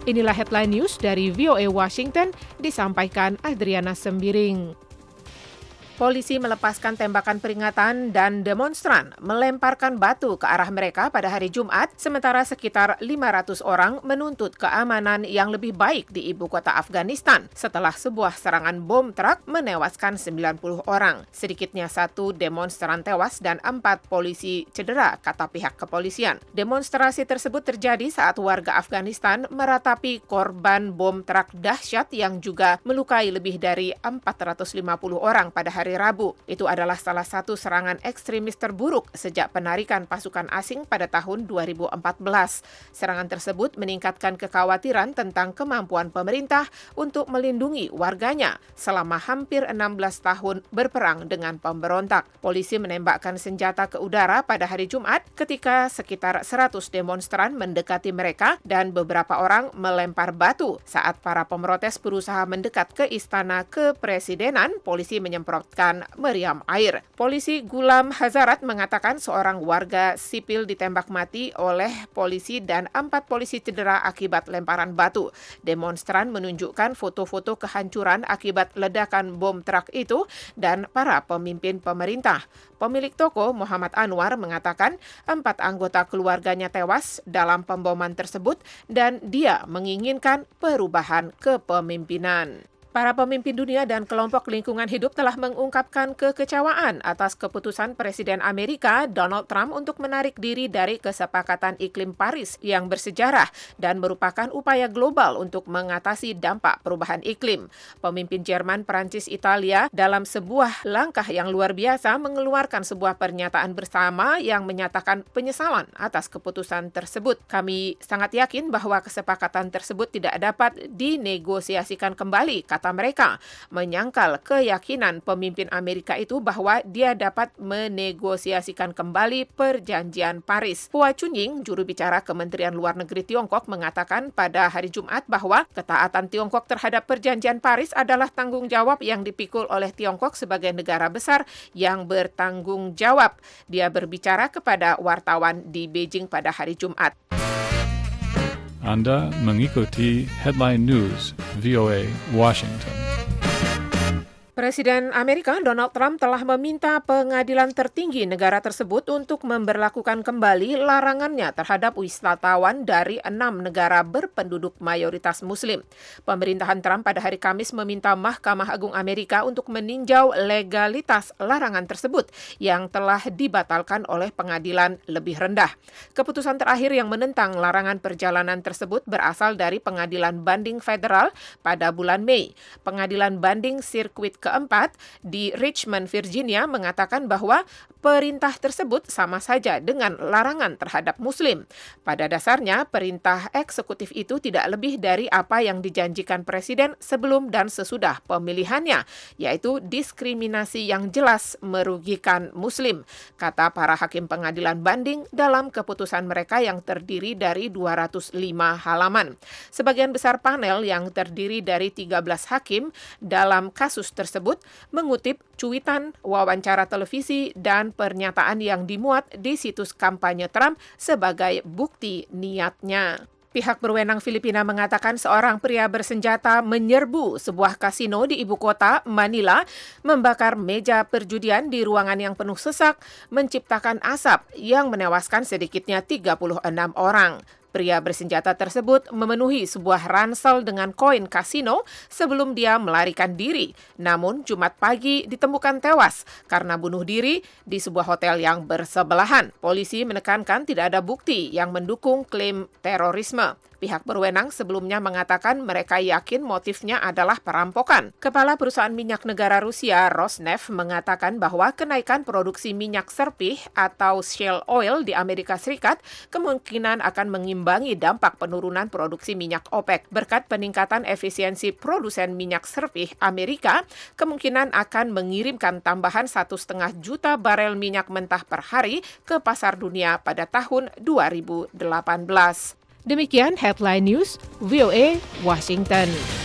Inilah headline news dari VOA Washington, disampaikan Adriana Sembiring. Polisi melepaskan tembakan peringatan dan demonstran melemparkan batu ke arah mereka pada hari Jumat, sementara sekitar 500 orang menuntut keamanan yang lebih baik di ibu kota Afghanistan setelah sebuah serangan bom truk menewaskan 90 orang. Sedikitnya 1 demonstran tewas dan 4 polisi cedera, kata pihak kepolisian. Demonstrasi tersebut terjadi saat warga Afghanistan meratapi korban bom truk dahsyat yang juga melukai lebih dari 450 orang pada hari Rabu. Itu adalah salah satu serangan ekstremis terburuk sejak penarikan pasukan asing pada tahun 2014. Serangan tersebut meningkatkan kekhawatiran tentang kemampuan pemerintah untuk melindungi warganya selama hampir 16 tahun berperang dengan pemberontak. Polisi menembakkan senjata ke udara pada hari Jumat ketika sekitar 100 demonstran mendekati mereka dan beberapa orang melempar batu. Saat para pemrotes berusaha mendekat ke istana kepresidenan, polisi menyemprot meriam air. Polisi Gulam Hazarat mengatakan seorang warga sipil ditembak mati oleh polisi dan 4 polisi cedera akibat lemparan batu. Demonstran menunjukkan foto-foto kehancuran akibat ledakan bom truk itu dan para pemimpin pemerintah. Pemilik toko Muhammad Anwar mengatakan 4 anggota keluarganya tewas dalam pemboman tersebut dan dia menginginkan perubahan kepemimpinan. Para pemimpin dunia dan kelompok lingkungan hidup telah mengungkapkan kekecewaan atas keputusan Presiden Amerika Donald Trump untuk menarik diri dari kesepakatan iklim Paris yang bersejarah dan merupakan upaya global untuk mengatasi dampak perubahan iklim. Pemimpin Jerman, Prancis, Italia dalam sebuah langkah yang luar biasa mengeluarkan sebuah pernyataan bersama yang menyatakan penyesalan atas keputusan tersebut. Kami sangat yakin bahwa kesepakatan tersebut tidak dapat dinegosiasikan kembali, kata mereka, menyangkal keyakinan pemimpin Amerika itu bahwa dia dapat menegosiasikan kembali perjanjian Paris. Hua Chunying, juru bicara Kementerian Luar Negeri Tiongkok, mengatakan pada hari Jumat bahwa ketaatan Tiongkok terhadap perjanjian Paris adalah tanggung jawab yang dipikul oleh Tiongkok sebagai negara besar yang bertanggung jawab. Dia berbicara kepada wartawan di Beijing pada hari Jumat. Anda mengikuti Headline News VOA Washington. Presiden Amerika Donald Trump telah meminta pengadilan tertinggi negara tersebut untuk memberlakukan kembali larangannya terhadap wisatawan dari 6 negara berpenduduk mayoritas Muslim. Pemerintahan Trump pada hari Kamis meminta Mahkamah Agung Amerika untuk meninjau legalitas larangan tersebut yang telah dibatalkan oleh pengadilan lebih rendah. Keputusan terakhir yang menentang larangan perjalanan tersebut berasal dari Pengadilan Banding Federal pada bulan Mei. Pengadilan Banding Sirkuit keempat di Richmond, Virginia mengatakan bahwa perintah tersebut sama saja dengan larangan terhadap Muslim. Pada dasarnya, perintah eksekutif itu tidak lebih dari apa yang dijanjikan Presiden sebelum dan sesudah pemilihannya, yaitu diskriminasi yang jelas merugikan Muslim, kata para hakim pengadilan banding dalam keputusan mereka yang terdiri dari 205 halaman. Sebagian besar panel yang terdiri dari 13 hakim dalam kasus tersebut mengutip cuitan, wawancara televisi, dan pernyataan yang dimuat di situs kampanye Trump sebagai bukti niatnya. Pihak berwenang Filipina mengatakan seorang pria bersenjata menyerbu sebuah kasino di ibu kota, Manila, membakar meja perjudian di ruangan yang penuh sesak, menciptakan asap yang menewaskan sedikitnya 36 orang. Pria bersenjata tersebut memenuhi sebuah ransel dengan koin kasino sebelum dia melarikan diri. Namun Jumat pagi ditemukan tewas karena bunuh diri di sebuah hotel yang bersebelahan. Polisi menekankan tidak ada bukti yang mendukung klaim terorisme. Pihak berwenang sebelumnya mengatakan mereka yakin motifnya adalah perampokan. Kepala perusahaan minyak negara Rusia, Rosneft, mengatakan bahwa kenaikan produksi minyak serpih atau shale oil di Amerika Serikat kemungkinan akan mengimbangi dampak penurunan produksi minyak OPEC. Berkat peningkatan efisiensi produsen minyak serpih Amerika, kemungkinan akan mengirimkan tambahan 1,5 juta barel minyak mentah per hari ke pasar dunia pada tahun 2018. Demikian Headline News VOA Washington.